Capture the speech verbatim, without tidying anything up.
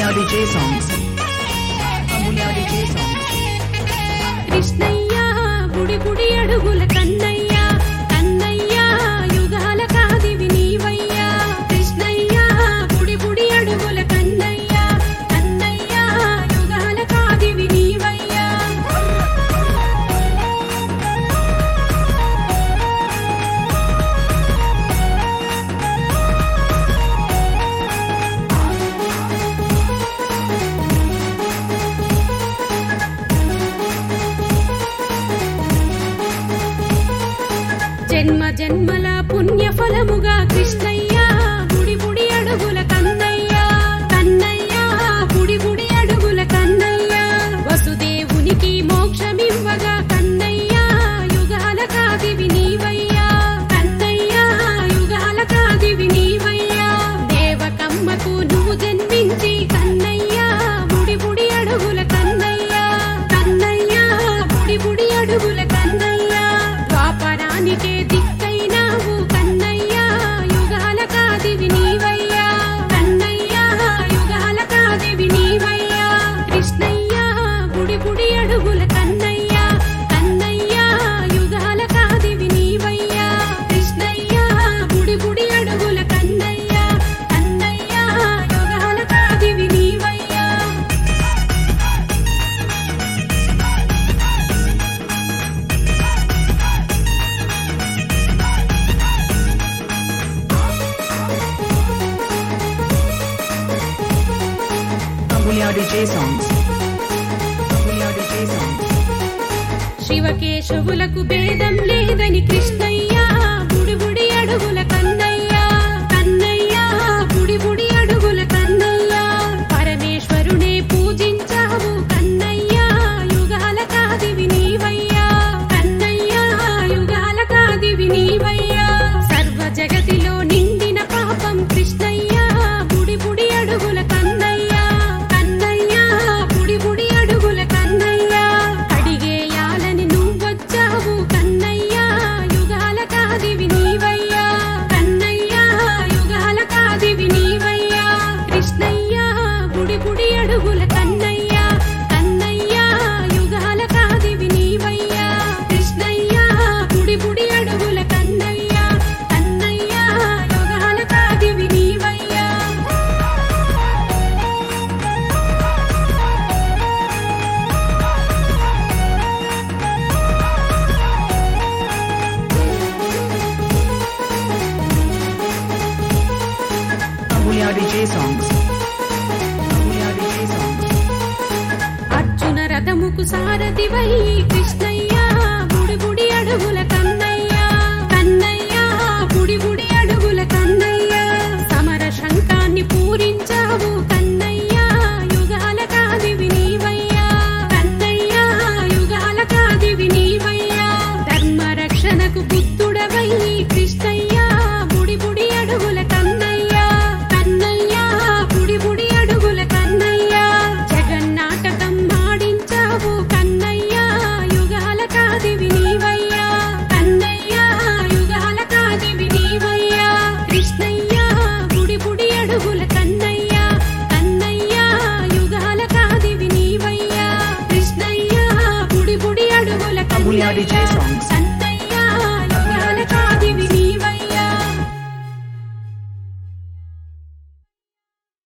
Amulya D J songs. Amulya D J songs. Krishnaiah బుడి బుడి అడుగుల కన్నయ్య కన్నయ్య యుగాల కాదివి నీవయ్యా కృష్ణయ్య బుడి బుడి అడుగుల కన్నయ్య కన్నయ్య యుగాల కాదివి నీవయ్యా జన్మ జన్మల పుణ్య ఫలముగా కృష్ణయ్య బుడి బుడి అడుగుల కన్నయ్య కన్నయ్య బుడి బుడి అడుగుల కన్నయ్య వసుదేవునికి మోక్షమివ్వగా కన్నయ్య యుగాల కాదివి నీవయ్యా కన్నయ్య యుగాల కాదివి నీవయ్యా దేవకమ్మకు నువ్వు జన్మించి కన్నయ్య బుడి బుడి అడుగుల కన్నయ్య కన్నయ్య బుడి బుడి అడుగుల కన్నయ్య ద్వాపరానికే దిక్కైనావు కన్నయ్య యుగాల కాదివి నీవయ్యా కన్నయ్య యుగాల కాదివి నీవయ్యా కృష్ణయ్య బుడి బుడి అడుగుల కన్నయ్య కన్నయ్య యుగాల కాదివి నీవయ్యా కృష్ణయ్య బుడి బుడి అడుగుల కన్నయ్య కన్నయ్య యుగాల కాదివి నీవయ్యా Amulya D J songs. Amulya D J songs. శివకేశవులకు భేదం లేదని కృష్ణయ్య బుడి బుడి అడుగుల కన్నయ్య కన్నయ్య బుడి బుడి అడుగుల కన్నయ్య పరమేశ్వరునే పూజించావు కన్నయ్య యుగాల కాదివి నీవయ్యా కన్నయ్య యుగాల కాదివి నీవయ్యా సర్వ జగతిలో నిండిన పాపం కృష్ణయ్య బుడి బుడి అడుగుల కన్నయ్య కన్నయ్య బుడి బుడి అడుగుల కన్నయ్య అడిగేయాలని నువ్వొచ్చావు కన్నయ్య యుగాల కాదివి నీవయ్యా కన్నయ్య యుగాల కాదివి నీవయ్యా కృష్ణయ్య బుడి బుడి అడుగుల కన్నయ్య కన్నయ్య యుగాల కాదివి నీవయ్యా కృష్ణయ్య బుడి బుడి అడుగుల కన్నయ్య కన్నయ్య యుగాల కాదివి నీవయ్యా Amulya D J songs. Amulya D J songs. Arjuna రథముకు సారథివై Krishnaiah బుడి బుడి అడుగుల కన్నయ్య కన్నయ్య బుడి బుడి అడుగుల కన్నయ్య సమర శంఖాన్ని పూరించావు కన్నయ్య యుగాల కాదివి నీవయ్యా కన్నయ్య యుగాల కాదివి నీవయ్యా ధర్మ రక్షణకు బుద్ధుడవై కృష్ణయ్య బుడి బుడి అడుగుల కన్నయ్య కన్నయ్య బుడి బుడి అడుగుల కన్నయ్య జగన్నాటకం ఆడించావు కన్నయ్య యుగాల కాదివి నీవయ్యా కన్నయ్య యుగాల కాదివి నీవయ్యా కృష్ణయ్య బుడి బుడి అడుగుల కన్నయ్య కన్నయ్య యుగాల కాదివి నీవయ్యా కృష్ణయ్య బుడి బుడి అడుగుల Amulya D J songs. Kannayya